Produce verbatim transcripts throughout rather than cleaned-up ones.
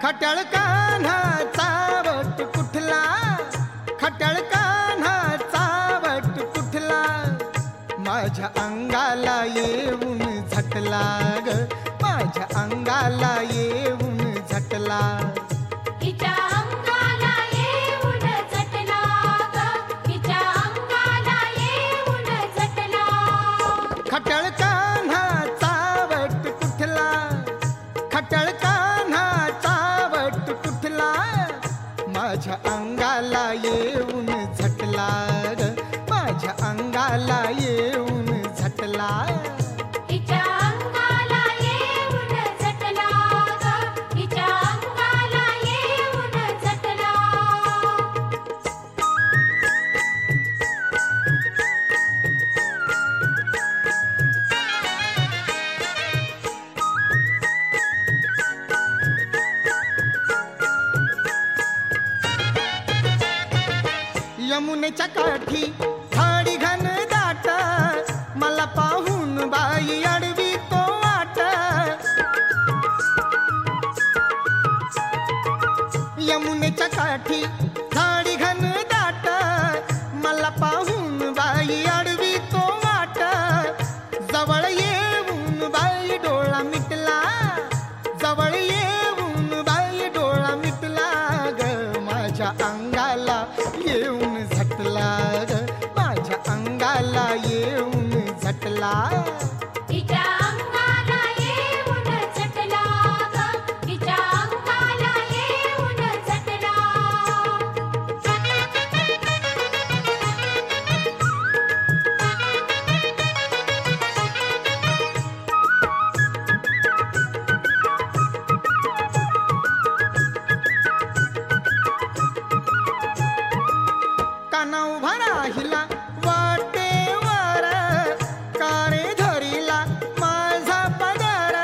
खट्याळ कान्हाचा वट कुठला, खट्याळ कान्हाचा वट कुठला, माझ्या अंगाला येऊन झटला ग, माझ्या अंगाला येऊन झटला. हिच्या अंगाला येऊन झटला ग, हिच्या अंगाला येऊन झटला. खट्याळ कान्हाचा वट कुठला, खट्याळ कान्हाचा वट कुठला, माझ्या अंगाला येऊन झटला ग, माझ्या अंगाला येऊन झटला. हिच्या अंगाला येऊन झटला ग, हिच्या अंगाला येऊन झटला. यमुनेच्या काठी झाडी घन दाट, मला पाहून बाई अडवी तो वाट. यमुनेच्या काठी झाडी घन दाट, मला पाहून बाई अडवी तो वाट. जवळ येऊन बाई डोळा मिटला, जवळ येऊन बाई डोळा मिटला ग, माझ्या अंगाला येऊन झटला ग, माझ्या अंगाला येऊन झटला. हिच्या अंगाला येऊन झटला ग, हिच्या अंगाला येऊन झटला. काना उभा राहिला वाटेवर, कारे धरिला माझा पदर.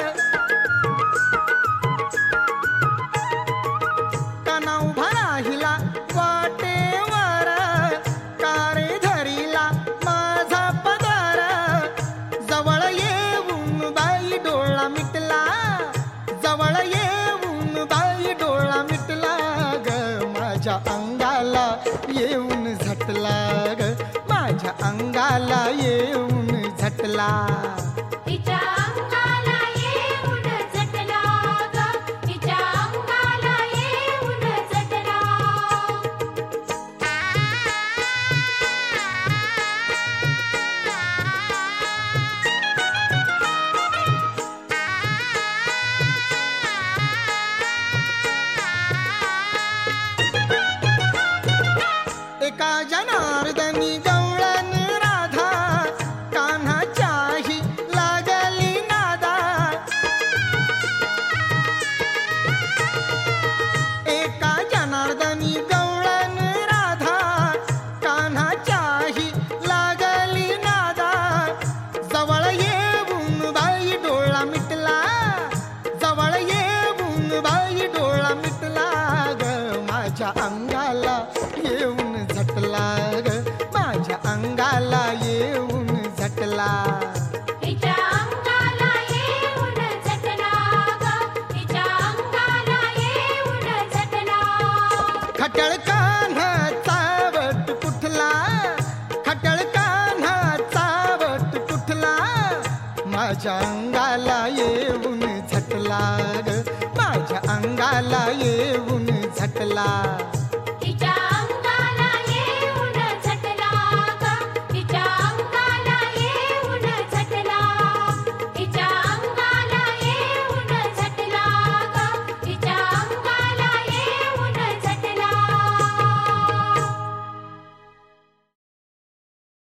काना उभा राहिला वाटेवर, कारे धरिला माझा पदर. जवळ येऊन बाई डोळा मिटला, जवळ येऊन बाई डोळा मिटला ग, माझ्या अंगाला येऊन झटला ग, माझ्या अंगाला येऊन झटला. हिच्या अंगाला येऊन झटला ग, हिच्या अंगाला येऊन झटला. एका जनार्दनी गवळण राधा, कान्हाच्याही लागली नादा. एका जनार्दनी गवळण राधा, कान्हाच्याही लागली नादा. जवळ येऊन बाई डोळा मिटला, जवळ येऊन बाई डोळा मिटला ग, माझ्या अंगाला येऊन झटला ग, माझ्या अंगाला येऊन झटला. हिच्या अंगाला येऊन झटला ग, हिच्या अंगाला येऊन झटला. खट्याळ कान्हाचा वट कुठला, खट्याळ कान्हाचा वट कुठला, माझ्या अंगाला येऊन झटला ग, माझ्या अंगाला येऊन झटला.